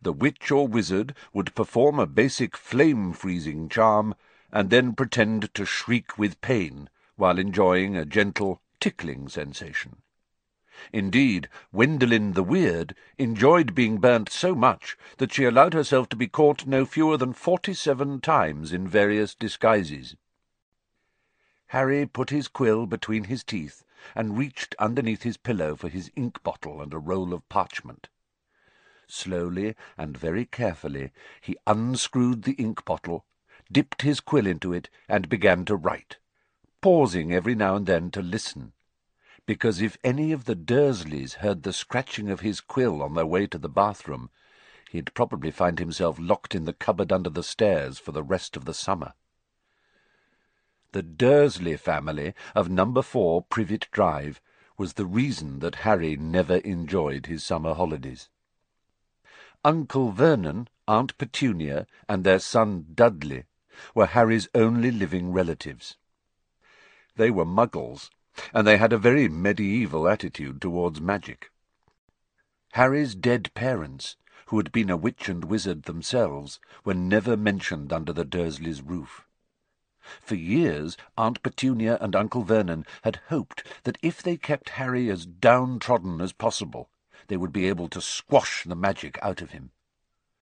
the witch or wizard would perform a basic flame-freezing charm and then pretend to shriek with pain while enjoying a gentle tickling sensation. Indeed, Wendelin the Weird enjoyed being burnt so much that she allowed herself to be caught no fewer than 47 times in various disguises. Harry put his quill between his teeth and reached underneath his pillow for his ink bottle and a roll of parchment. Slowly and very carefully he unscrewed the ink bottle, dipped his quill into it, and began to write, pausing every now and then to listen, because if any of the Dursleys heard the scratching of his quill on their way to the bathroom, he'd probably find himself locked in the cupboard under the stairs for the rest of the summer. The Dursley family of number 4 Privet Drive was the reason that Harry never enjoyed his summer holidays. Uncle Vernon, Aunt Petunia, and their son Dudley were Harry's only living relatives. They were Muggles, and they had a very medieval attitude towards magic. Harry's dead parents, who had been a witch and wizard themselves, were never mentioned under the Dursleys' roof. For years Aunt Petunia and Uncle Vernon had hoped that if they kept Harry as downtrodden as possible, they would be able to squash the magic out of him.